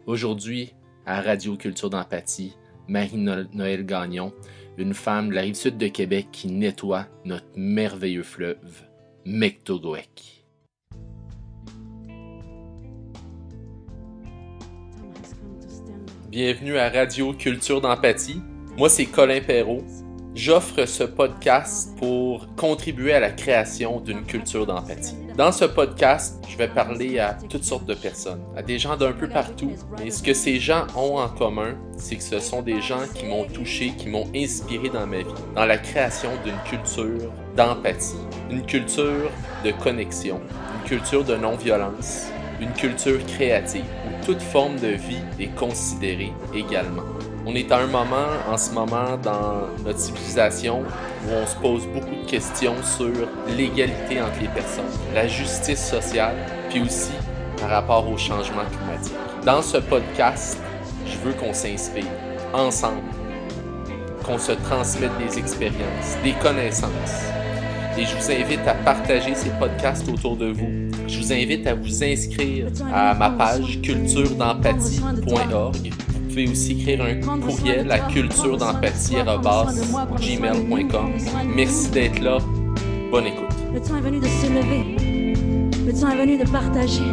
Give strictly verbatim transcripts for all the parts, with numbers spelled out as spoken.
Aujourd'hui, à Radio Culture d'Empathie, Marie-Noëlle Gagnon, une femme de la Rive-Sud de Québec qui nettoie notre merveilleux fleuve, Mactogoek. Bienvenue à Radio Culture d'Empathie. Moi, c'est Colin Perrault. J'offre ce podcast pour contribuer à la création d'une culture d'empathie. Dans ce podcast, je vais parler à toutes sortes de personnes, à des gens d'un peu partout. Et ce que ces gens ont en commun, c'est que ce sont des gens qui m'ont touché, qui m'ont inspiré dans ma vie, dans la création d'une culture d'empathie, une culture de connexion, une culture de non-violence, une culture créative où toute forme de vie est considérée également. On est à un moment, en ce moment, dans notre civilisation où on se pose beaucoup de questions sur l'égalité entre les personnes, la justice sociale, puis aussi par rapport au changement climatique. Dans ce podcast, je veux qu'on s'inspire ensemble, qu'on se transmette des expériences, des connaissances. Et je vous invite à partager ces podcasts autour de vous. Je vous invite à vous inscrire à ma page culture d'empathie point org. Vous pouvez aussi écrire un courriel à culture d'empathie arobase gmail point com. Merci d'être là. Bonne écoute. Le temps est venu de se lever. Le temps est venu de partager.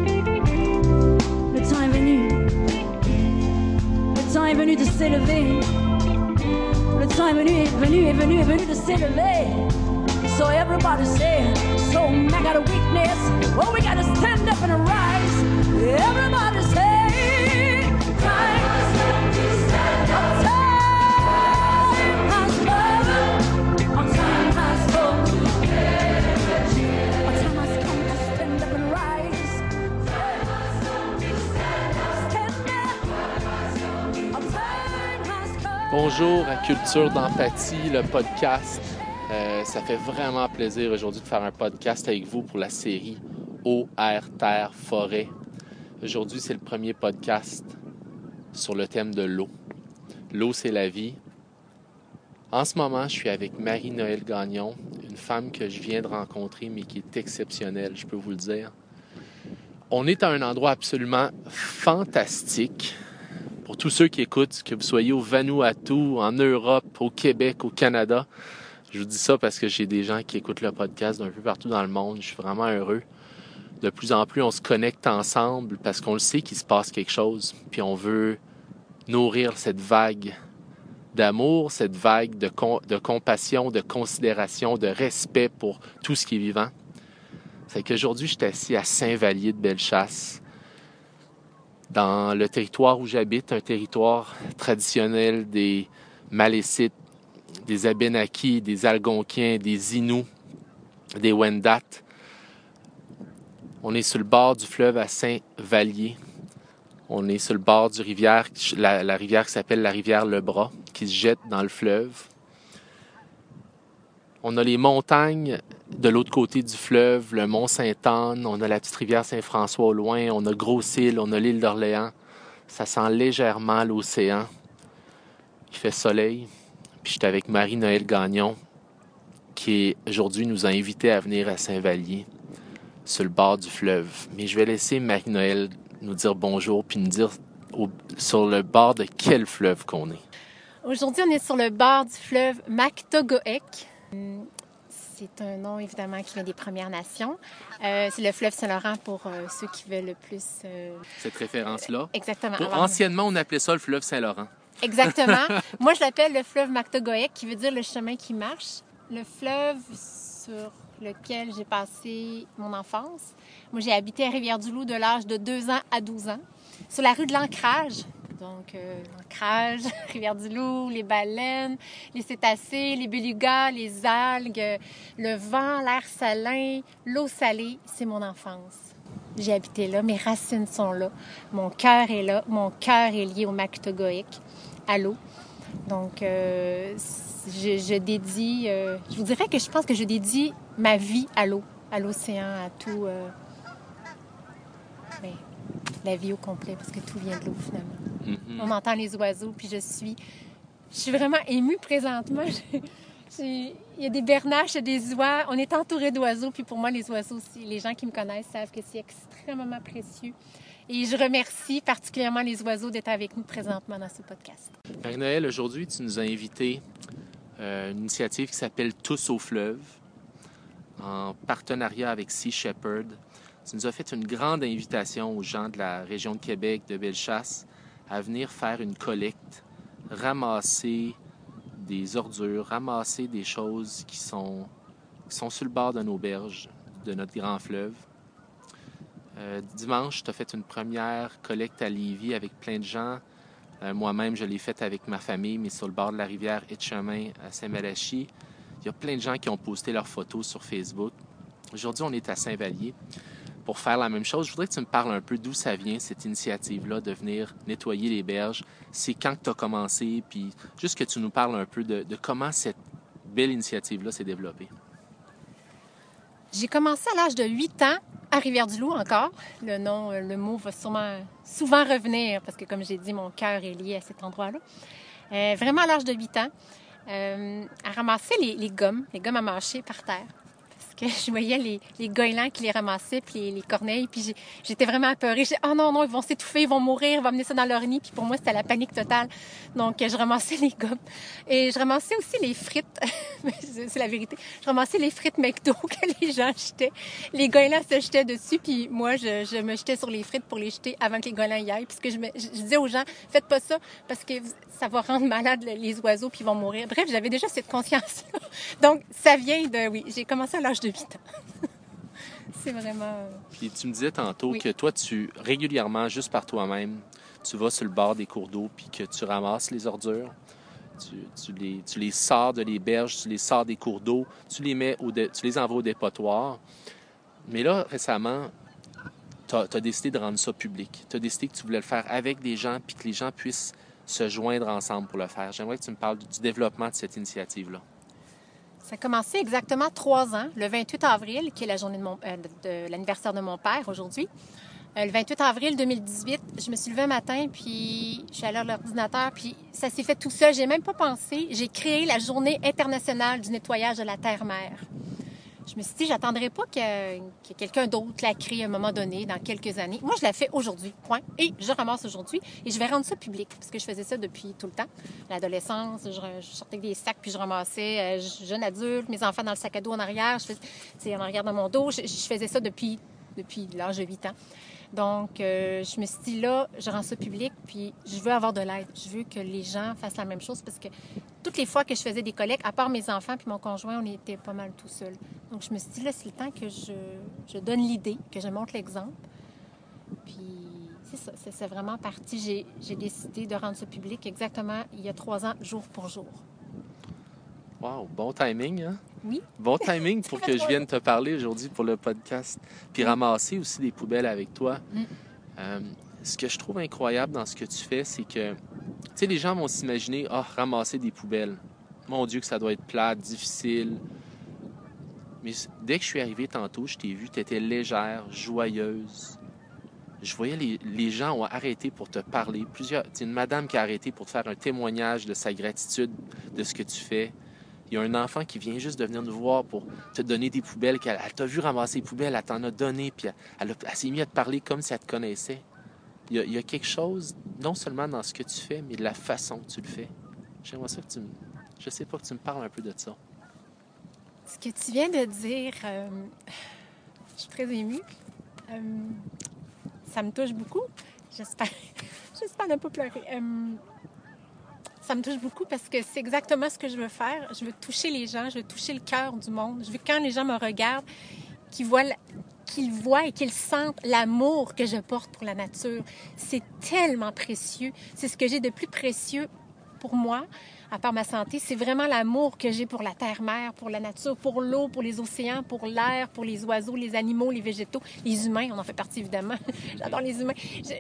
Le temps est venu. Le temps est venu de s'élever. Le temps est venu, est venu, est venu, est venu de s'élever. So everybody say, so I got a weakness. Oh, we gotta stand up and rise. Everybody say, time has come to stand up. Time has come. Our time has come to stand. Our time has come to stand up and rise. Time has come to stand up. Stand up. Our time has come. Bonjour à Culture d'Empathie, le podcast. Euh, ça fait vraiment plaisir aujourd'hui de faire un podcast avec vous pour la série Eau, Air, Terre, Forêt. Aujourd'hui, c'est le premier podcast sur le thème de l'eau. L'eau, c'est la vie. En ce moment, je suis avec Marie-Noëlle Gagnon, une femme que je viens de rencontrer, mais qui est exceptionnelle, je peux vous le dire. On est à un endroit absolument fantastique. Pour tous ceux qui écoutent, que vous soyez au Vanuatu, en Europe, au Québec, au Canada, je vous dis ça parce que j'ai des gens qui écoutent le podcast d'un peu partout dans le monde. Je suis vraiment heureux. De plus en plus, on se connecte ensemble parce qu'on le sait qu'il se passe quelque chose. Puis on veut nourrir cette vague d'amour, cette vague de, com- de compassion, de considération, de respect pour tout ce qui est vivant. C'est qu'aujourd'hui, je suis assis à Saint-Vallier de Bellechasse, dans le territoire où j'habite, un territoire traditionnel des Malécites, des Abénaquis, des Algonquiens, des Inuits, des Wendat. On est sur le bord du fleuve à Saint-Vallier. On est sur le bord du rivière, la, la rivière qui s'appelle la rivière Le Bras, qui se jette dans le fleuve. On a les montagnes de l'autre côté du fleuve, le mont Sainte-Anne, on a la petite rivière Saint-François au loin, on a Grosse-Île, on a l'île d'Orléans. Ça sent légèrement l'océan. Il fait soleil. Puis j'étais avec Marie-Noëlle Gagnon, qui aujourd'hui nous a invités à venir à Saint-Vallier, sur le bord du fleuve. Mais je vais laisser Marie-Noëlle nous dire bonjour, puis nous dire au, sur le bord de quel fleuve qu'on est. Aujourd'hui, on est sur le bord du fleuve Mactogoek. C'est un nom, évidemment, qui vient des Premières Nations. Euh, c'est le fleuve Saint-Laurent pour euh, ceux qui veulent le plus... Euh... Cette référence-là? Exactement. Pour, anciennement, on appelait ça le fleuve Saint-Laurent. Exactement. Moi, je l'appelle le fleuve Mactogoek, qui veut dire le chemin qui marche. Le fleuve sur lequel j'ai passé mon enfance. Moi, j'ai habité à Rivière-du-Loup de l'âge de deux ans à douze ans, sur la rue de l'Ancrage. Donc, euh, l'Ancrage, Rivière-du-Loup, les baleines, les cétacés, les belugas, les algues, le vent, l'air salin, l'eau salée, c'est mon enfance. J'ai habité là, mes racines sont là, mon cœur est là, mon cœur est lié au Mactogoek, à l'eau. Donc, euh, je, je dédie, euh, je vous dirais que je pense que je dédie ma vie à l'eau, à l'océan, à tout, euh, ben, la vie au complet, parce que tout vient de l'eau finalement. Mm-hmm. On entend les oiseaux, puis je suis, je suis vraiment émue présentement. Je, je, il y a des bernaches, il y a des oies, on est entouré d'oiseaux, puis pour moi, les oiseaux aussi, les gens qui me connaissent savent que c'est extrêmement précieux. Et je remercie particulièrement les oiseaux d'être avec nous présentement dans ce podcast. Marie-Noëlle, aujourd'hui, tu nous as invité à une initiative qui s'appelle Tous au fleuve, en partenariat avec Sea Shepherd. Tu nous as fait une grande invitation aux gens de la région de Québec, de Bellechasse, à venir faire une collecte, ramasser des ordures, ramasser des choses qui sont, qui sont sur le bord de nos berges, de notre grand fleuve. Euh, dimanche, tu as fait une première collecte à Lévis avec plein de gens. Euh, moi-même, je l'ai faite avec ma famille, mais sur le bord de la rivière Etchemin à Saint-Malachie. Il y a plein de gens qui ont posté leurs photos sur Facebook. Aujourd'hui, on est à Saint-Vallier pour faire la même chose. Je voudrais que tu me parles un peu d'où ça vient, cette initiative-là, de venir nettoyer les berges. C'est quand que tu as commencé, puis juste que tu nous parles un peu de, de comment cette belle initiative-là s'est développée. J'ai commencé à l'âge de huit ans à Rivière-du-Loup encore. Le nom, le mot va sûrement souvent revenir parce que, comme j'ai dit, mon cœur est lié à cet endroit-là. Euh, vraiment à l'âge de huit ans, euh, à ramasser les, les gommes, les gommes à mâcher par terre. Que je voyais les, les goélands qui les ramassaient, puis les, les corneilles, puis j'ai, j'étais vraiment apeurée. J'ai dit, oh non, non, ils vont s'étouffer, ils vont mourir, ils vont amener ça dans leur nid. Puis pour moi, c'était la panique totale. Donc, je ramassais les gommes. Et je ramassais aussi les frites. C'est la vérité. Je ramassais les frites McDo que les gens jetaient. Les goélands se jetaient dessus, puis moi, je, je me jetais sur les frites pour les jeter avant que les goélands y aillent. Puisque je, me, je, je disais aux gens, faites pas ça, parce que ça va rendre malade les oiseaux, puis ils vont mourir. Bref, j'avais déjà cette conscience-là. Donc, ça vient de, oui, j'ai commencé à l'âge de huit ans. C'est vraiment... Puis tu me disais tantôt oui. que toi, tu régulièrement, juste par toi-même, tu vas sur le bord des cours d'eau puis que tu ramasses les ordures. Tu, tu, les, tu les sors de les berges, tu les sors des cours d'eau, tu les mets au dé, tu les envoies au dépotoir. Mais là, récemment, tu as décidé de rendre ça public. Tu as décidé que tu voulais le faire avec des gens puis que les gens puissent se joindre ensemble pour le faire. J'aimerais que tu me parles du développement de cette initiative-là. Ça a commencé exactement trois ans, le vingt-huit avril, qui est la journée de, mon, euh, de, de l'anniversaire de mon père aujourd'hui. Euh, le vingt-huit avril deux mille dix-huit, je me suis levée un matin, puis je suis allée à l'ordinateur, puis ça s'est fait tout seul. J'ai même pas pensé. J'ai créé la Journée internationale du nettoyage de la terre-mer. Je me suis dit, j'attendrai pas que, que quelqu'un d'autre la crée à un moment donné, dans quelques années. Moi, je la fais aujourd'hui, point. Et je ramasse aujourd'hui. Et je vais rendre ça public, parce que je faisais ça depuis tout le temps. L'adolescence, je, je sortais avec des sacs, puis je ramassais, euh, jeune adulte, mes enfants dans le sac à dos en arrière. Je faisais, en arrière de mon dos. Je, je faisais ça depuis, depuis l'âge de huit ans. Donc, euh, je me suis dit, là, je rends ça public, puis je veux avoir de l'aide. Je veux que les gens fassent la même chose, parce que toutes les fois que je faisais des collectes, à part mes enfants puis mon conjoint, on était pas mal tout seuls. Donc, je me suis dit, là, c'est le temps que je, je donne l'idée, que je montre l'exemple. Puis, c'est ça, c'est, c'est vraiment parti. J'ai, j'ai décidé de rendre ça public exactement il y a trois ans, jour pour jour. Wow, bon timing, hein? Oui. Bon timing pour que je vienne te parler aujourd'hui pour le podcast. Puis ramasser aussi des poubelles avec toi. Mm. Euh, ce que je trouve incroyable dans ce que tu fais, c'est que, tu sais, les gens vont s'imaginer, ah, oh, ramasser des poubelles. Mon Dieu, que ça doit être plate, difficile. Mais dès que je suis arrivé tantôt, je t'ai vu, tu étais légère, joyeuse. Je voyais les, les gens ont arrêté pour te parler. Plusieurs, tu sais, une madame qui a arrêté pour te faire un témoignage de sa gratitude de ce que tu fais. Il y a un enfant qui vient juste de venir nous voir pour te donner des poubelles. Elle, elle t'a vu ramasser les poubelles, elle t'en a donné, puis elle, elle, a, elle s'est mise à te parler comme si elle te connaissait. Il y, a, il y a quelque chose, non seulement dans ce que tu fais, mais de la façon que tu le fais. J'aimerais ça que tu me... Je sais pas, que tu me parles un peu de ça. Ce que tu viens de dire, euh, je suis très émue. Euh, ça me touche beaucoup. J'espère, j'espère ne pas pleurer. Euh, Ça me touche beaucoup parce que c'est exactement ce que je veux faire. Je veux toucher les gens, je veux toucher le cœur du monde. Je veux que quand les gens me regardent, qu'ils voient, qu'ils voient et qu'ils sentent l'amour que je porte pour la nature. C'est tellement précieux. C'est ce que j'ai de plus précieux pour moi, à part ma santé. C'est vraiment l'amour que j'ai pour la terre-mer, pour la nature, pour l'eau, pour les océans, pour l'air, pour les oiseaux, les animaux, les végétaux, les humains. On en fait partie, évidemment. J'adore les humains. Je...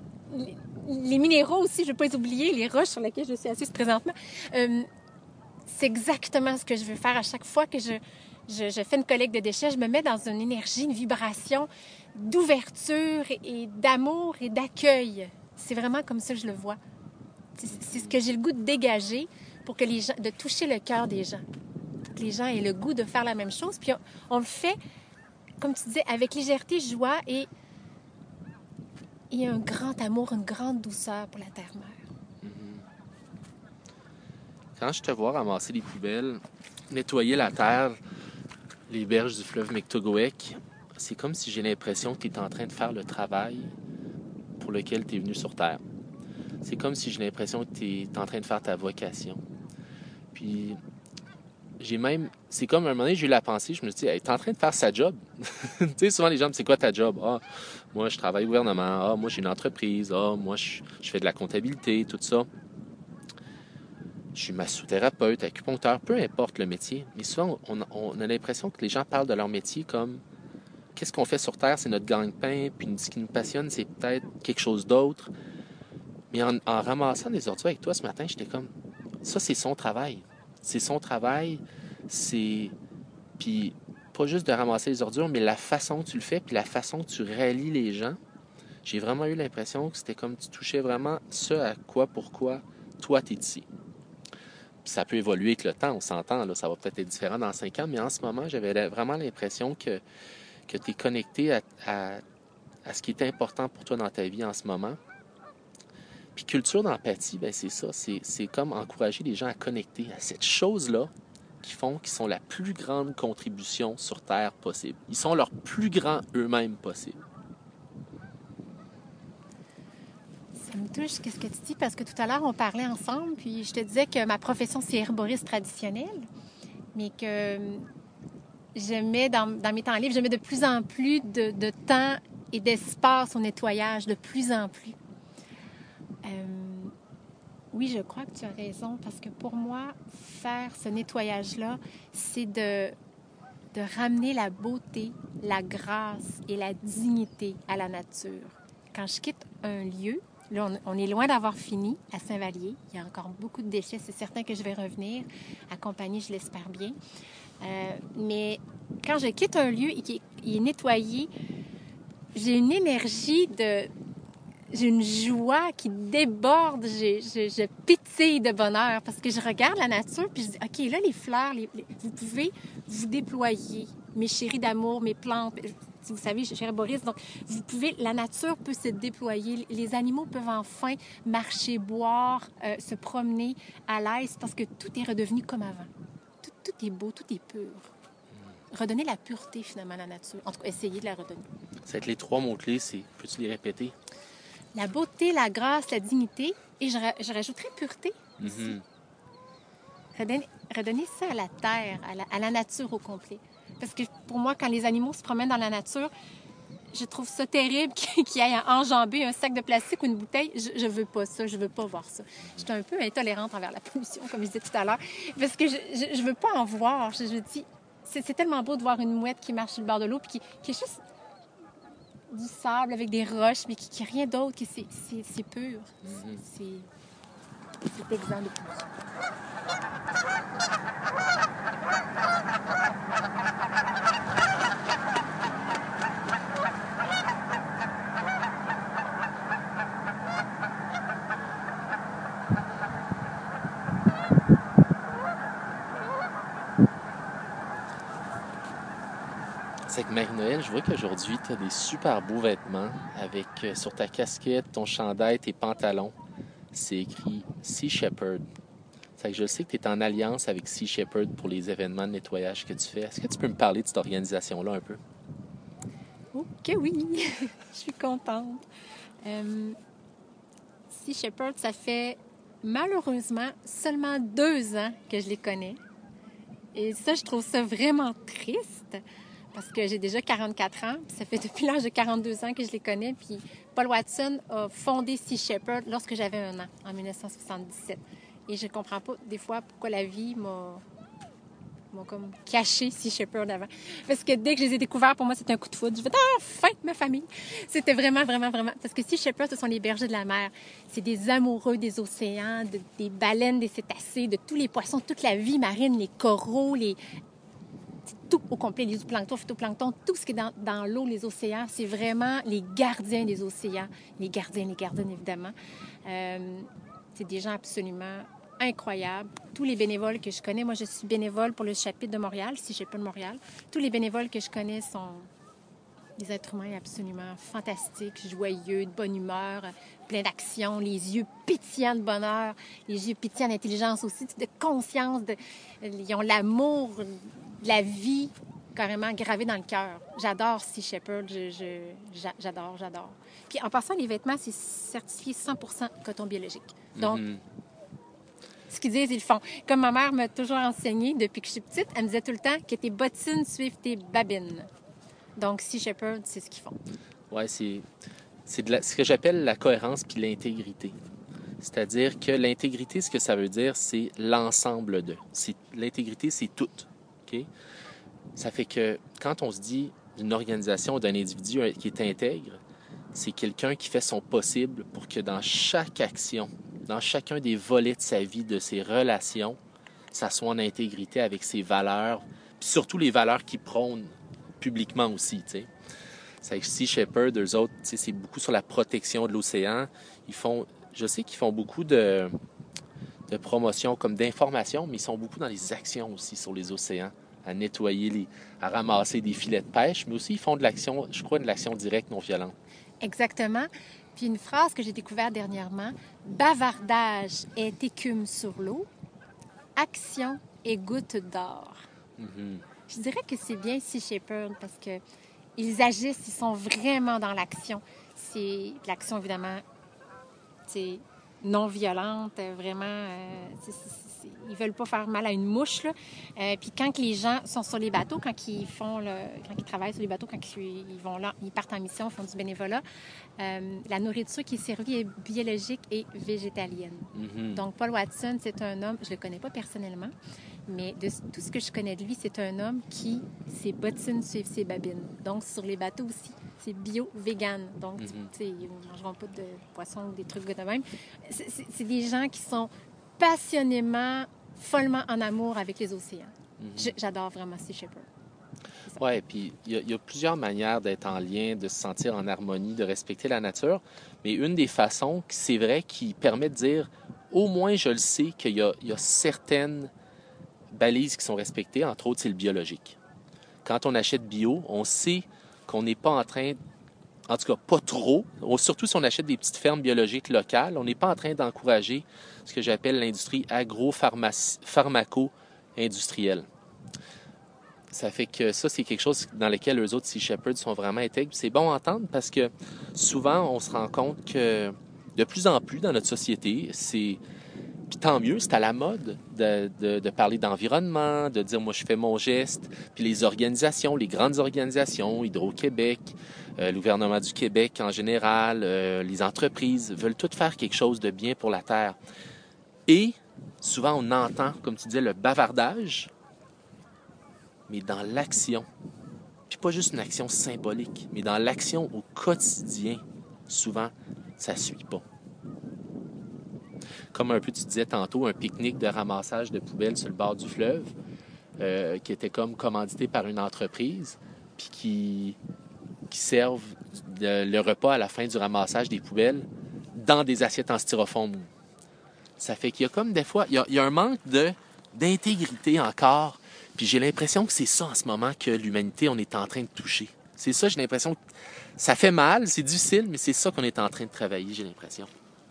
Les minéraux aussi, je ne veux pas les oublier, les roches sur lesquelles je suis assise présentement. Euh, c'est exactement ce que je veux faire à chaque fois que je, je, je fais une collecte de déchets. Je me mets dans une énergie, une vibration d'ouverture et d'amour et d'accueil. C'est vraiment comme ça que je le vois. C'est, c'est ce que j'ai le goût de dégager pour que les gens, de toucher le cœur des gens. Pour que les gens aient le goût de faire la même chose. Puis on, on le fait, comme tu disais, avec légèreté, joie et et un grand amour, une grande douceur pour la terre-mère. Quand je te vois ramasser les poubelles, nettoyer la terre, les berges du fleuve Mictogohec, c'est comme si j'ai l'impression que tu es en train de faire le travail pour lequel tu es venu sur Terre. C'est comme si j'ai l'impression que tu es en train de faire ta vocation. Puis, j'ai même... C'est comme, à un moment donné, j'ai eu la pensée, je me suis dit, hey, tu es en train de faire sa job. Tu sais, souvent, les gens me disent, c'est quoi ta job? Ah, moi, je travaille au gouvernement. Ah, moi, j'ai une entreprise. Ah, moi, je, je fais de la comptabilité, tout ça. Je suis massothérapeute, acupuncteur, peu importe le métier. Mais souvent, on, on a l'impression que les gens parlent de leur métier comme qu'est-ce qu'on fait sur Terre, c'est notre gagne-pain, puis ce qui nous passionne, c'est peut-être quelque chose d'autre. Mais en, en ramassant des ordures avec toi ce matin, j'étais comme, ça, c'est son travail. C'est son travail, c'est... Puis pas juste de ramasser les ordures, mais la façon que tu le fais, puis la façon que tu rallies les gens. J'ai vraiment eu l'impression que c'était comme tu touchais vraiment ce à quoi, pourquoi toi, t'es ici. Puis ça peut évoluer avec le temps, on s'entend, là, ça va peut-être être différent dans cinq ans, mais en ce moment, j'avais vraiment l'impression que, que tu es connecté à, à, à ce qui est important pour toi dans ta vie en ce moment. Puis culture d'empathie, ben c'est ça, c'est, c'est comme encourager les gens à connecter à cette chose-là qui font qu'ils sont la plus grande contribution sur Terre possible. Ils sont leur plus grand eux-mêmes possible. Ça me touche, qu'est-ce que tu dis, parce que tout à l'heure, on parlait ensemble, puis je te disais que ma profession, c'est herboriste traditionnelle, mais que je mets dans, dans mes temps libres, je mets de plus en plus de, de temps et d'espace au nettoyage, de plus en plus. Euh, oui, je crois que tu as raison, parce que pour moi, faire ce nettoyage-là, c'est de, de ramener la beauté, la grâce et la dignité à la nature. Quand je quitte un lieu, là, on, on est loin d'avoir fini à Saint-Vallier. Il y a encore beaucoup de déchets. C'est certain que je vais revenir, accompagnée, je l'espère bien. Euh, mais quand je quitte un lieu et qu'il est nettoyé, j'ai une énergie de... J'ai une joie qui déborde. J'ai, je, je pétille de bonheur parce que je regarde la nature puis je dis, OK, là, les fleurs, les, les, vous pouvez vous déployer. Mes chéris d'amour, mes plantes... Vous savez, je suis herboriste, donc vous pouvez, la nature peut se déployer. Les animaux peuvent enfin marcher, boire, euh, se promener à l'aise parce que tout est redevenu comme avant. Tout, tout est beau, tout est pur. Redonner la pureté, finalement, à la nature. En tout cas, essayer de la redonner. Ça va être les trois mots-clés, c'est... Peux-tu les répéter? La beauté, la grâce, la dignité. Et je, je rajouterais pureté. Mm-hmm. Redonner, redonner ça à la terre, à la, à la nature au complet. Parce que pour moi, quand les animaux se promènent dans la nature, je trouve ça terrible qu'ils aillent à enjamber un sac de plastique ou une bouteille. Je, je veux pas ça, je veux pas voir ça. Je suis un peu intolérante envers la pollution, comme je disais tout à l'heure, parce que je, je, je veux pas en voir. Je, je dis, c'est, c'est tellement beau de voir une mouette qui marche sur le bord de l'eau puis qui, qui est juste du sable avec des roches, mais qui, qui rien d'autre, que c'est, c'est, c'est pur. Mm-hmm. C'est, c'est exempt de pollution. C'est que Marie-Noël, je vois qu'aujourd'hui, tu as des super beaux vêtements avec euh, sur ta casquette, ton chandail, tes pantalons. C'est écrit Sea Shepherd. C'est que je sais que tu es en alliance avec Sea Shepherd pour les événements de nettoyage que tu fais. Est-ce que tu peux me parler de cette organisation-là un peu? Ok, oui. Je suis contente. Euh, Sea Shepherd, ça fait malheureusement seulement deux ans que je les connais. Et ça, je trouve ça vraiment triste. Parce que j'ai déjà quarante-quatre ans, puis ça fait depuis l'âge de quarante-deux ans que je les connais. Puis Paul Watson a fondé Sea Shepherd lorsque j'avais un an, en dix-neuf cent soixante-dix-sept. Et je ne comprends pas, des fois, pourquoi la vie m'a, m'a comme caché Sea Shepherd avant. Parce que dès que je les ai découverts, pour moi, c'était un coup de foudre. Je vais ah, enfin, ma famille! C'était vraiment, vraiment, vraiment... Parce que Sea Shepherd, ce sont les bergers de la mer. C'est des amoureux des océans, de, des baleines, des cétacés, de tous les poissons, toute la vie marine, les coraux, les... tout au complet, les zooplanctons, phytoplanctons, tout ce qui est dans, dans l'eau, les océans, c'est vraiment les gardiens des océans. Les gardiens, les gardiennes, évidemment. Euh, c'est des gens absolument incroyables. Tous les bénévoles que je connais, moi, je suis bénévole pour le chapitre de Montréal, si j'ai pas de Montréal. Tous les bénévoles que je connais sont des êtres humains absolument fantastiques, joyeux, de bonne humeur, plein d'action, les yeux pétillants de bonheur, les yeux pétillants d'intelligence aussi, de conscience. De... Ils ont l'amour de la vie carrément gravé dans le cœur. J'adore Sea Shepherd, je, je, j'adore, j'adore. Puis en passant, les vêtements, c'est certifié cent pour cent coton biologique. Donc, mm-hmm. ce qu'ils disent, ils le font. Comme ma mère m'a toujours enseigné depuis que je suis petite, elle me disait tout le temps que tes bottines suivent tes babines. Donc, Sea Shepherd, c'est ce qu'ils font. Oui, c'est, c'est de la, ce que j'appelle la cohérence puis l'intégrité. C'est-à-dire que l'intégrité, ce que ça veut dire, c'est l'ensemble de. C'est, l'intégrité, c'est tout. OK? Ça fait que quand on se dit d'une organisation ou d'un individu qui est intègre, c'est quelqu'un qui fait son possible pour que dans chaque action, dans chacun des volets de sa vie, de ses relations, ça soit en intégrité avec ses valeurs, puis surtout les valeurs qu'il prône publiquement aussi, tu sais. C'est Sea Shepherd, eux autres, tu sais, c'est beaucoup sur la protection de l'océan. Ils font, je sais qu'ils font beaucoup de, de promotion comme d'information, mais ils sont beaucoup dans les actions aussi sur les océans, à nettoyer, les, à ramasser des filets de pêche, mais aussi ils font de l'action, je crois, de l'action directe non violente. Exactement. Puis une phrase que j'ai découverte dernièrement, bavardage est écume sur l'eau, action est goutte d'or. Mm-hmm. Je dirais que c'est bien Sea Shepherd parce que ils agissent, ils sont vraiment dans l'action. C'est l'action, évidemment, c'est non violente, vraiment. Euh, c'est, c'est, c'est, ils veulent pas faire mal à une mouche, là. Euh, puis quand les gens sont sur les bateaux, quand ils font le, quand ils travaillent sur les bateaux, quand ils, ils vont là, ils partent en mission, ils font du bénévolat, euh, la nourriture qui est servie est biologique et végétalienne. Mm-hmm. Donc, Paul Watson, c'est un homme, je le connais pas personnellement, mais de tout ce que je connais de lui, c'est un homme qui, ses bottines suivent ses babines. Donc, sur les bateaux aussi, c'est bio-vegan. Donc, mm-hmm. tu sais, ils ne mangeront pas de poisson ou des trucs de même. C'est, c'est, c'est des gens qui sont passionnément, follement en amour avec les océans. Mm-hmm. Je, j'adore vraiment Sea Shepherd. Oui, puis il y, y a plusieurs manières d'être en lien, de se sentir en harmonie, de respecter la nature. Mais une des façons, c'est vrai, qui permet de dire, au moins je le sais qu'il y a, il y a certaines balises qui sont respectées, entre autres, c'est le biologique. Quand on achète bio, on sait qu'on n'est pas en train, en tout cas pas trop, surtout si on achète des petites fermes biologiques locales, on n'est pas en train d'encourager ce que j'appelle l'industrie agro-pharmaco-industrielle. Ça fait que ça, c'est quelque chose dans lequel eux autres, Sea Shepherd, sont vraiment intègres. C'est bon à entendre parce que souvent, on se rend compte que de plus en plus dans notre société, c'est... Puis tant mieux, c'est à la mode de, de, de parler d'environnement, de dire « moi, je fais mon geste ». Puis les organisations, les grandes organisations, Hydro-Québec, euh, le gouvernement du Québec en général, euh, les entreprises, veulent toutes faire quelque chose de bien pour la Terre. Et souvent, on entend, comme tu disais, le bavardage, mais dans l'action. Puis pas juste une action symbolique, mais dans l'action au quotidien, souvent, ça ne suit pas. Comme un peu tu disais tantôt, un pique-nique de ramassage de poubelles sur le bord du fleuve, euh, qui était comme commandité par une entreprise, puis qui, qui servent de, le repas à la fin du ramassage des poubelles dans des assiettes en styrofoam. Ça fait qu'il y a comme des fois, il y a, il y a un manque de, d'intégrité encore, puis j'ai l'impression que c'est ça en ce moment que l'humanité, on est en train de toucher. C'est ça, j'ai l'impression que ça fait mal, c'est difficile, mais c'est ça qu'on est en train de travailler, j'ai l'impression.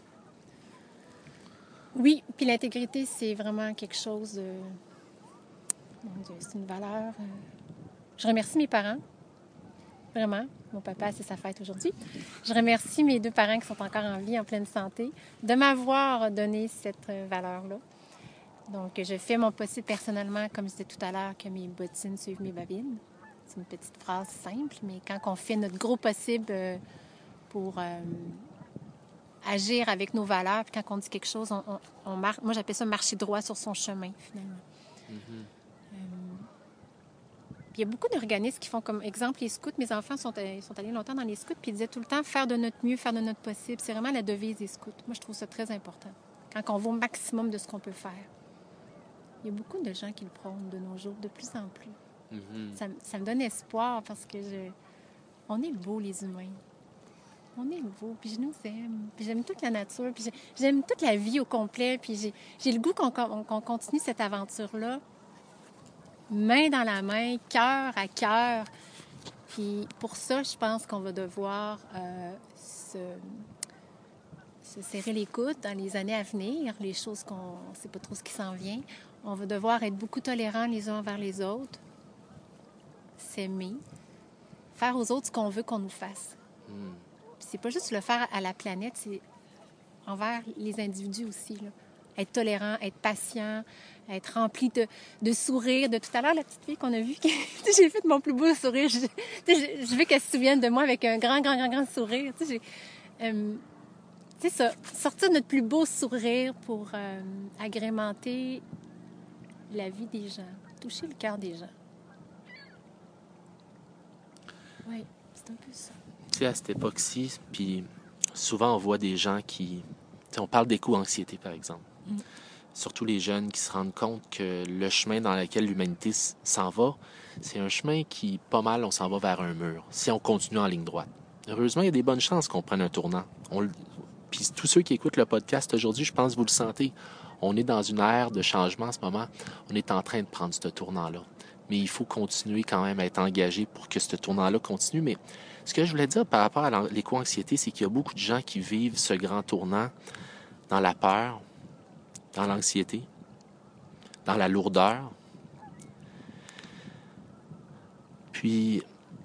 Oui, puis l'intégrité, c'est vraiment quelque chose de... Mon Dieu, c'est une valeur. Je remercie mes parents, vraiment. Mon papa, c'est sa fête aujourd'hui. Je remercie mes deux parents qui sont encore en vie, en pleine santé, de m'avoir donné cette valeur-là. Donc, je fais mon possible personnellement, comme je disais tout à l'heure, que mes bottines suivent mes babines. C'est une petite phrase simple, mais quand on fait notre gros possible pour... Euh, agir avec nos valeurs, puis quand on dit quelque chose, on, on, on marche. Moi, j'appelle ça marcher droit sur son chemin, finalement. Mm-hmm. Euh, puis il y a beaucoup d'organismes qui font comme exemple les scouts. Mes enfants sont, sont allés longtemps dans les scouts, puis ils disaient tout le temps faire de notre mieux, faire de notre possible. C'est vraiment la devise des scouts. Moi, je trouve ça très important. Quand on va au maximum de ce qu'on peut faire. Il y a beaucoup de gens qui le prônent de nos jours, de plus en plus. Mm-hmm. Ça, ça me donne espoir parce que je... on est beaux, les humains. On est beau, puis je nous aime, puis j'aime toute la nature, puis j'aime toute la vie au complet, puis j'ai, j'ai le goût qu'on, qu'on continue cette aventure-là, main dans la main, cœur à cœur, Puis pour ça, je pense qu'on va devoir euh, se, se serrer les coudes dans les années à venir, les choses qu'on ne sait pas trop ce qui s'en vient. On va devoir être beaucoup tolérants les uns envers les autres, s'aimer, faire aux autres ce qu'on veut qu'on nous fasse. Mm. Puis c'est pas juste le faire à la planète, c'est envers les individus aussi, là. Être tolérant, être patient, être rempli de, de sourires. De tout à l'heure, la petite fille qu'on a vue, j'ai fait mon plus beau sourire. Je, je, je veux qu'elle se souvienne de moi avec un grand, grand, grand, grand sourire. Tu sais, euh, c'est ça, sortir notre plus beau sourire pour euh, agrémenter la vie des gens, toucher le cœur des gens. Oui, c'est un peu ça. Tu sais, à cette époque-ci, puis souvent on voit des gens qui... Tu sais, on parle d'éco-anxiété, par exemple. Mm. Surtout les jeunes qui se rendent compte que le chemin dans lequel l'humanité s'en va, c'est un chemin qui, pas mal, on s'en va vers un mur, si on continue en ligne droite. Heureusement, il y a des bonnes chances qu'on prenne un tournant. On... Puis tous ceux qui écoutent le podcast aujourd'hui, je pense que vous le sentez. On est dans une ère de changement en ce moment. On est en train de prendre ce tournant-là. Mais il faut continuer quand même à être engagé pour que ce tournant-là continue. Mais ce que je voulais dire par rapport à l'éco-anxiété, c'est qu'il y a beaucoup de gens qui vivent ce grand tournant dans la peur, dans l'anxiété, dans la lourdeur. Puis,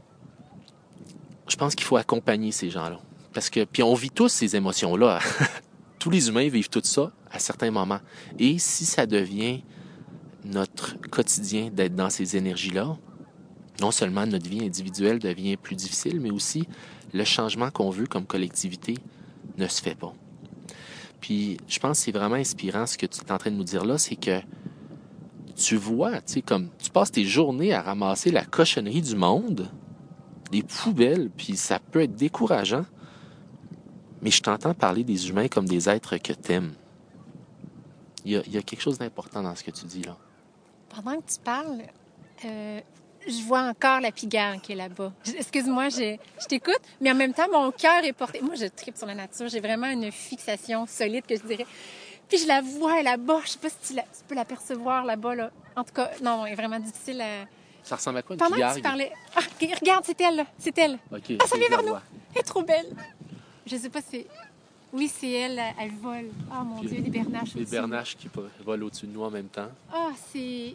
je pense qu'il faut accompagner ces gens-là. Parce que, puis on vit tous ces émotions-là. Tous les humains vivent tout ça à certains moments. Et si ça devient notre quotidien d'être dans ces énergies-là, non seulement notre vie individuelle devient plus difficile, mais aussi le changement qu'on veut comme collectivité ne se fait pas. Puis, je pense que c'est vraiment inspirant ce que tu es en train de nous dire là, c'est que tu vois, tu sais, comme tu passes tes journées à ramasser la cochonnerie du monde, des poubelles, puis ça peut être décourageant, mais je t'entends parler des humains comme des êtres que t'aimes. Il y a, il y a quelque chose d'important dans ce que tu dis là. Pendant que tu parles, euh, je vois encore la pigarre qui est là-bas. Excuse-moi, je, je t'écoute, mais en même temps, mon cœur est porté. Moi, je tripe sur la nature. J'ai vraiment une fixation solide, que je dirais. Puis je la vois là-bas. Je sais pas si tu, la, tu peux l'apercevoir là-bas, là. En tout cas, non, elle est vraiment difficile à... Ça ressemble à quoi, une Pendant pigarre? Que tu parlais... Ah, regarde, c'est elle, là. C'est elle. OK. Ah, ça vient vers nous. Elle est trop belle. Je sais pas si... Oui, c'est elle, elle vole. Oh mon Dieu, des bernaches aussi. Des bernaches qui volent au-dessus de nous en même temps. Ah, oh, c'est...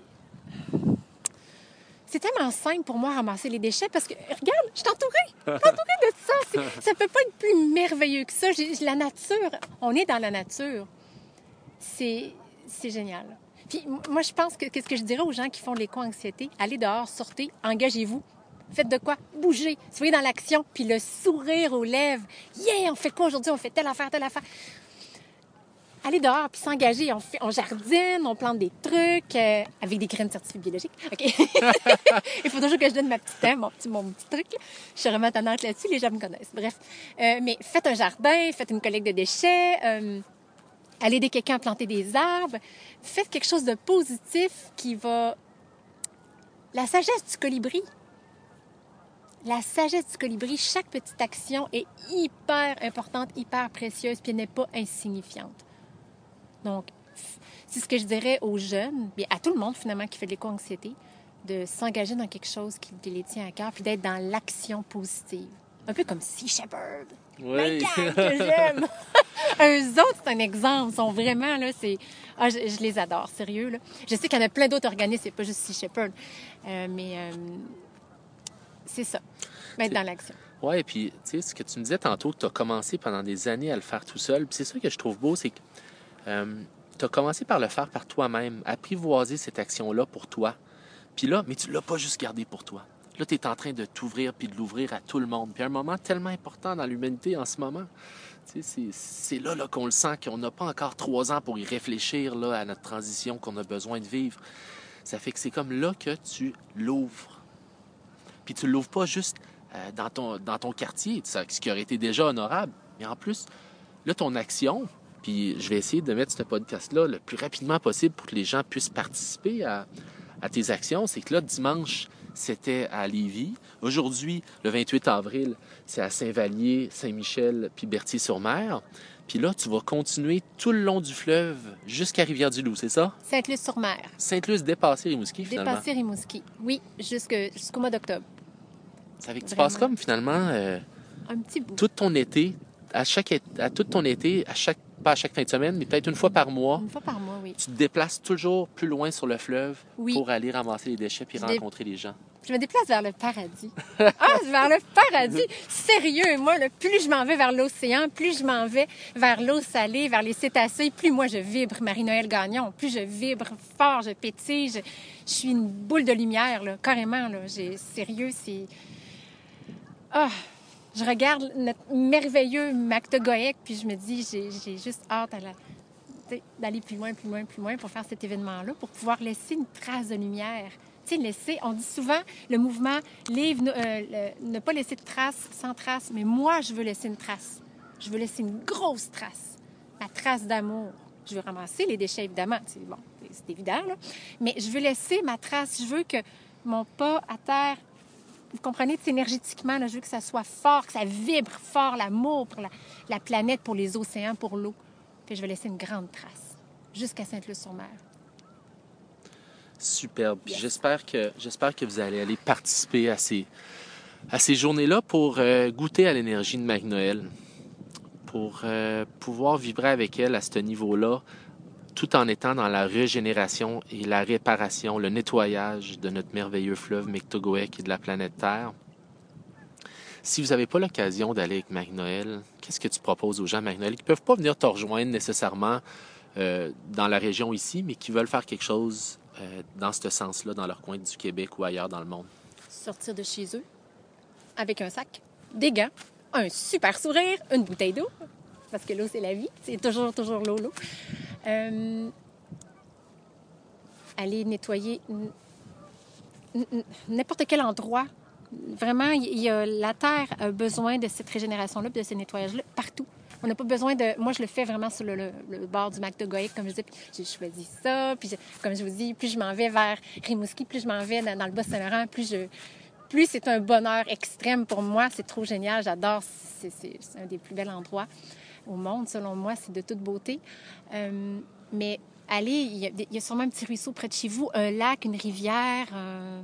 C'est tellement simple pour moi à ramasser les déchets parce que, regarde, je suis entourée. Je suis entourée de ça. C'est... Ça peut pas être plus merveilleux que ça. J'ai... La nature, on est dans la nature. C'est, c'est génial. Puis moi, je pense que qu'est-ce que je dirais aux gens qui font de l'éco-anxiété? Allez dehors, sortez, engagez-vous. Faites de quoi? Bougez. Soyez dans l'action. Puis le sourire aux lèvres. Yeah, on fait quoi aujourd'hui? On fait telle affaire, telle affaire. Allez dehors, puis s'engager. On, fait, on jardine, on plante des trucs euh, avec des graines certifiées biologiques. OK. Il faut toujours que je donne ma petite, hein, mon, petit, mon petit truc. Là. Je suis vraiment tannante là-dessus. Les gens me connaissent. Bref. Euh, mais faites un jardin, faites une collecte de déchets. Euh, allez aider quelqu'un à planter des arbres. Faites quelque chose de positif qui va... La sagesse du colibri. La sagesse du colibri, chaque petite action est hyper importante, hyper précieuse, puis elle n'est pas insignifiante. Donc, c'est ce que je dirais aux jeunes, et à tout le monde finalement qui fait de l'éco-anxiété, de s'engager dans quelque chose qui, qui les tient à cœur, puis d'être dans l'action positive. Un peu comme Sea Shepherd. Oui. Ben, que j'aime! Eux autres, c'est un exemple. Ils sont vraiment, là, c'est... Ah, je, je les adore, sérieux, là. Je sais qu'il y en a plein d'autres organismes, c'est pas juste Sea Shepherd. Euh, mais... Euh... C'est ça, mettre dans l'action. Oui, et puis, tu sais, ce que tu me disais tantôt, que tu as commencé pendant des années à le faire tout seul. Puis c'est ça que je trouve beau, c'est que euh, tu as commencé par le faire par toi-même, apprivoiser cette action-là pour toi. Puis là, mais tu ne l'as pas juste gardé pour toi. Là, tu es en train de t'ouvrir puis de l'ouvrir à tout le monde. Puis un moment tellement important dans l'humanité en ce moment. Tu sais, c'est, c'est là, là qu'on le sent, qu'on n'a pas encore trois ans pour y réfléchir là, à notre transition qu'on a besoin de vivre. Ça fait que c'est comme là que tu l'ouvres. Puis tu ne l'ouvres pas juste euh, dans, ton, dans ton quartier, ce qui aurait été déjà honorable. Mais en plus, là, ton action, puis je vais essayer de mettre ce podcast-là le plus rapidement possible pour que les gens puissent participer à, à tes actions. C'est que là, dimanche, c'était à Lévis. Aujourd'hui, le vingt-huit avril, c'est à Saint-Vallier, Saint-Michel, puis Berthier-sur-Mer. Puis là, tu vas continuer tout le long du fleuve jusqu'à Rivière-du-Loup, c'est ça? Sainte-Luce-sur-Mer. Sainte-Luce, dépassé Rimouski, finalement. Dépassé Rimouski, oui, jusque, jusqu'au mois d'octobre. Ça fait que tu Vraiment. passes comme finalement euh, Un petit bout. tout ton été, à chaque à tout ton été, à chaque pas à chaque fin de semaine, mais peut-être une fois par mois, Une fois par mois, oui. tu te déplaces toujours plus loin sur le fleuve Oui. pour aller ramasser les déchets puis Je dé- rencontrer les gens. Je me déplace vers le paradis. Ah, vers le paradis! Sérieux, moi, là, plus je m'en vais vers l'océan, plus je m'en vais vers l'eau salée, vers les cétacés, plus moi je vibre, Marie-Noëlle Gagnon. Plus je vibre fort, je pétille, je, je suis une boule de lumière, là, carrément. Là. J'ai, sérieux, c'est... Ah! Je regarde notre merveilleux Mactogoec, puis je me dis, j'ai, j'ai juste hâte à la... d'aller plus loin, plus loin, plus loin pour faire cet événement-là, pour pouvoir laisser une trace de lumière. Tu sais, laisser, on dit souvent le mouvement livre, euh, le, ne pas laisser de trace sans trace, mais moi, je veux laisser une trace. Je veux laisser une grosse trace, la trace d'amour. Je veux ramasser les déchets, évidemment, c'est bon, c'est évident, là. Mais je veux laisser ma trace. Je veux que mon pas à terre, vous comprenez, énergétiquement, là, je veux que ça soit fort, que ça vibre fort, l'amour pour la, la planète, pour les océans, pour l'eau. Puis je vais laisser une grande trace jusqu'à Sainte-Luce-sur-Mer. Superbe. Puis Yes. j'espère que j'espère que vous allez aller participer à ces à ces journées-là pour euh, goûter à l'énergie de Marie-Noëlle, pour euh, pouvoir vibrer avec elle à ce niveau-là, tout en étant dans la régénération et la réparation, le nettoyage de notre merveilleux fleuve Mactogoec et de la planète Terre. Si vous n'avez pas l'occasion d'aller avec Marie-Noëlle, qu'est-ce que tu proposes aux gens, Marie-Noëlle, qui ne peuvent pas venir te rejoindre nécessairement euh, dans la région ici, mais qui veulent faire quelque chose euh, dans ce sens-là, dans leur coin du Québec ou ailleurs dans le monde? Sortir de chez eux avec un sac, des gants, un super sourire, une bouteille d'eau, parce que l'eau, c'est la vie. C'est toujours, toujours l'eau, l'eau. Euh, aller nettoyer n- n- n'importe quel endroit. Vraiment, il y a, la Terre a besoin de cette régénération-là, de ce nettoyage-là, partout. On n'a pas besoin de... Moi, je le fais vraiment sur le, le, le bord du Mactogoec, comme je dis, puis j'ai choisi ça, puis je- comme je vous dis, plus je m'en vais vers Rimouski, plus je m'en vais dans, dans le Bas-Saint-Laurent, plus je... Plus c'est un bonheur extrême pour moi. C'est trop génial. J'adore. C'est, c'est, c'est un des plus bels endroits au monde, selon moi. C'est de toute beauté. Euh, mais allez, il y, a, il y a sûrement un petit ruisseau près de chez vous, un lac, une rivière. Euh...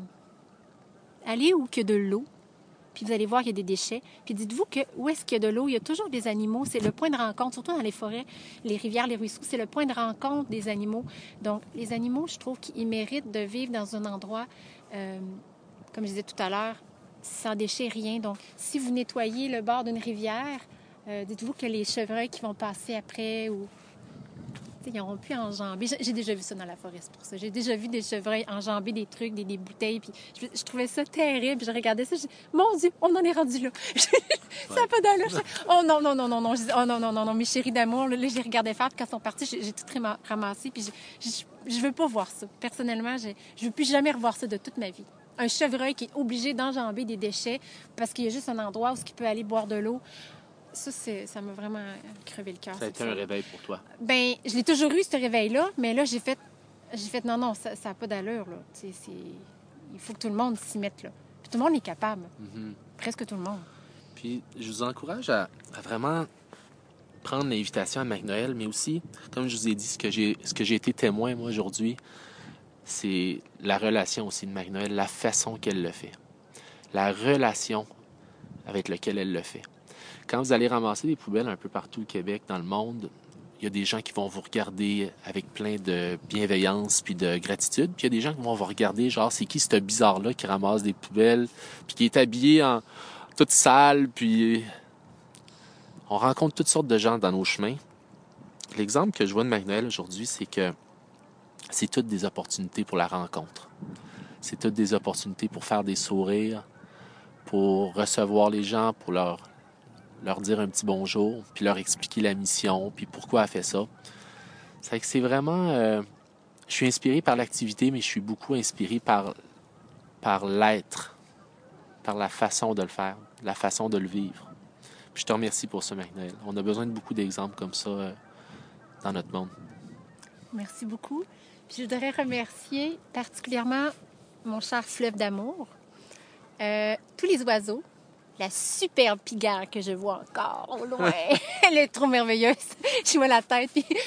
Allez où qu'il y a de l'eau. Puis vous allez voir qu'il y a des déchets. Puis dites-vous que où est-ce qu'il y a de l'eau, il y a toujours des animaux. C'est le point de rencontre, surtout dans les forêts, les rivières, les ruisseaux. C'est le point de rencontre des animaux. Donc, les animaux, je trouve qu'ils méritent de vivre dans un endroit... Euh, comme je disais tout à l'heure, sans déchets, rien. Donc, si vous nettoyez le bord d'une rivière, euh, dites-vous que les chevreuils qui vont passer après, ou ils n'auront plus enjambé. J'ai, j'ai déjà vu ça dans la forêt, c'est pour ça. J'ai déjà vu des chevreuils enjamber des trucs, des, des bouteilles. Puis je, je trouvais ça terrible. Je regardais ça, je dis, mon Dieu, on en est rendu là. Ça n'a pas d'allure. Je- Oh non, non, non, non, non. Je dis, oh non, non, non, non, mes chéris d'amour. Là, là j'ai regardé faire. Puis quand ils sont partis, j'ai, j'ai tout rama- ramassé. Puis je, je, je veux pas voir ça. Personnellement, je ne veux plus jamais revoir ça de toute ma vie. Un chevreuil qui est obligé d'enjamber des déchets parce qu'il y a juste un endroit où il peut aller boire de l'eau. Ça, c'est, ça m'a vraiment crevé le cœur. Ça a été un réveil pour toi. Ben, je l'ai toujours eu, ce réveil-là, mais là, j'ai fait, j'ai fait non, non, ça n'a pas d'allure, là. Tu sais, c'est... Il faut que tout le monde s'y mette, là. Puis tout le monde est capable. Mm-hmm. Presque tout le monde. Puis je vous encourage à, à vraiment prendre l'invitation à Marie-Noëlle, mais aussi, comme je vous ai dit, ce que j'ai, ce que j'ai été témoin, moi, aujourd'hui, c'est la relation aussi de Marie-Noëlle, la façon qu'elle le fait. La relation avec laquelle elle le fait. Quand vous allez ramasser des poubelles un peu partout au Québec, dans le monde, il y a des gens qui vont vous regarder avec plein de bienveillance puis de gratitude. Puis il y a des gens qui vont vous regarder, genre, c'est qui ce bizarre-là qui ramasse des poubelles, puis qui est habillé en toute sale, puis on rencontre toutes sortes de gens dans nos chemins. L'exemple que je vois de Marie-Noëlle aujourd'hui, c'est que c'est toutes des opportunités pour la rencontre. C'est toutes des opportunités pour faire des sourires, pour recevoir les gens, pour leur, leur dire un petit bonjour, puis leur expliquer la mission, puis pourquoi elle fait ça. C'est vrai que c'est vraiment... Euh, je suis inspiré par l'activité, mais je suis beaucoup inspiré par, par l'être, par la façon de le faire, la façon de le vivre. Puis je te remercie pour ça, Marie-Noëlle. On a besoin de beaucoup d'exemples comme ça euh, dans notre monde. Merci beaucoup. Puis je voudrais remercier particulièrement mon cher fleuve d'amour, euh, tous les oiseaux, la superbe pigare que je vois encore au loin. Elle est trop merveilleuse. Je vois la tête. Puis,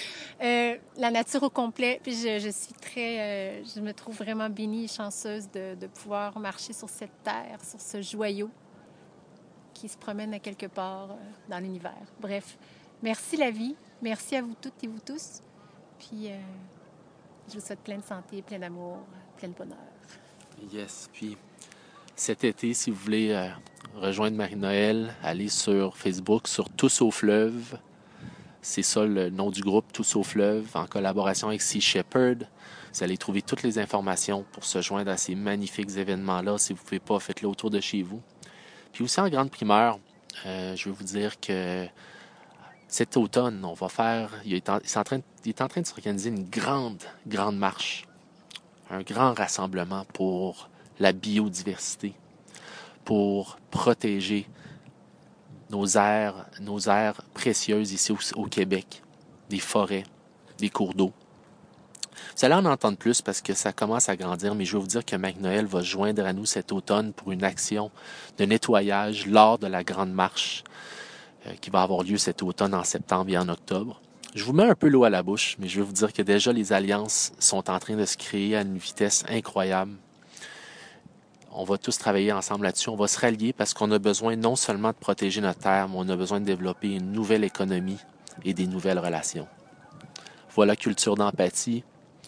Euh, la nature au complet. Puis je, je suis très... Euh, je me trouve vraiment bénie et chanceuse de, de pouvoir marcher sur cette terre, sur ce joyau qui se promène à quelque part euh, dans l'univers. Bref, merci la vie. Merci à vous toutes et vous tous. Puis euh, je vous souhaite plein de santé, plein d'amour, plein de bonheur. Yes. Puis cet été, si vous voulez euh, rejoindre Marie-Noël, allez sur Facebook, sur Tous au fleuve. C'est ça le nom du groupe, Tous au fleuve, en collaboration avec Sea Shepherd. Vous allez trouver toutes les informations pour se joindre à ces magnifiques événements-là. Si vous ne pouvez pas, faites-le autour de chez vous. Puis aussi en grande primeur, euh, je veux vous dire que cet automne, on va faire... Il est en, il est en train, il est en train de s'organiser une grande, grande marche. Un grand rassemblement pour la biodiversité, pour protéger nos aires, nos aires précieuses ici au, au Québec, des forêts, des cours d'eau. Vous allez en entendre plus parce que ça commence à grandir, mais je veux vous dire que Marie-Noël va se joindre à nous cet automne pour une action de nettoyage lors de la grande marche euh, qui va avoir lieu cet automne en septembre et en octobre. Je vous mets un peu l'eau à la bouche, mais je veux vous dire que déjà les alliances sont en train de se créer à une vitesse incroyable. On va tous travailler ensemble là-dessus. On va se rallier parce qu'on a besoin non seulement de protéger notre terre, mais on a besoin de développer une nouvelle économie et des nouvelles relations. Voilà Culture d'empathie.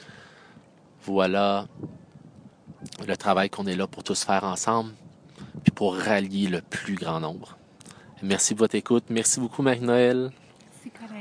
Voilà le travail qu'on est là pour tous faire ensemble, puis pour rallier le plus grand nombre. Merci de votre écoute. Merci beaucoup, Marie-Noël. Merci, Colin.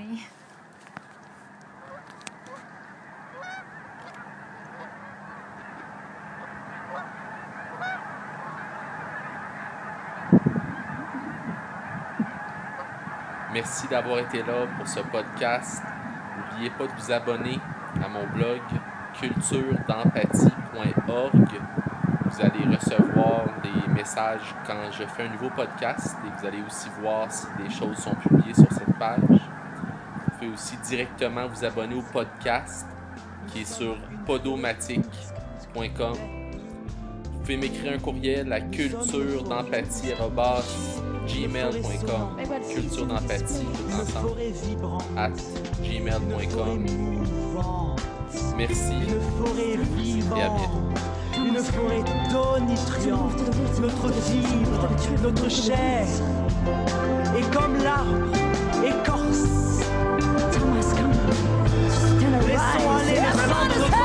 Merci d'avoir été là pour ce podcast. N'oubliez pas de vous abonner à mon blog culture d'empathie point org. Vous allez recevoir des messages quand je fais un nouveau podcast et vous allez aussi voir si des choses sont publiées sur cette page. Vous pouvez aussi directement vous abonner au podcast qui est sur podomatic point com. Vous pouvez m'écrire un courriel à culture d'empathie arobase gmail point com. Culture d'empathie tout ensemble at gmail point com. Merci et à bientôt. Une forêt tonitruante, notre fibre, notre chair, et comme l'arbre, écorce. Laissons aller les cendres.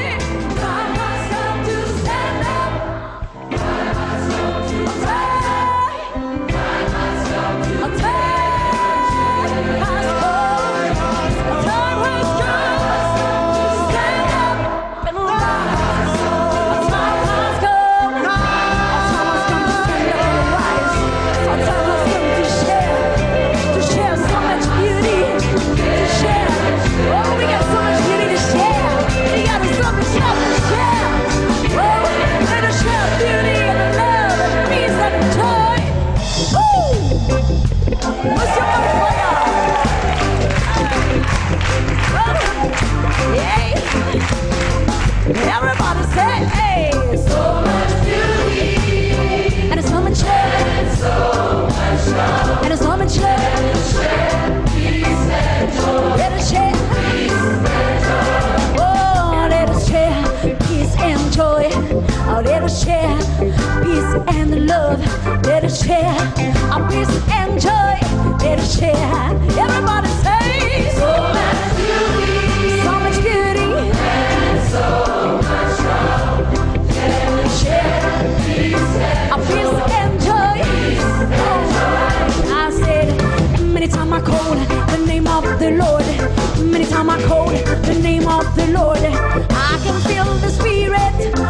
Everybody say, hey, so much beauty, and so much love, and so much love, and so much love, peace and joy, let us share, peace and joy, oh, let us share, peace and joy, oh, let us share, peace and love, let us share, our peace and joy, let us share, everybody say, so much beauty, so much beauty, and so much love, let us share, peace and our peace and joy, oh, I said, many times I called the name of the Lord, many times I called the name of the Lord, I can feel the Spirit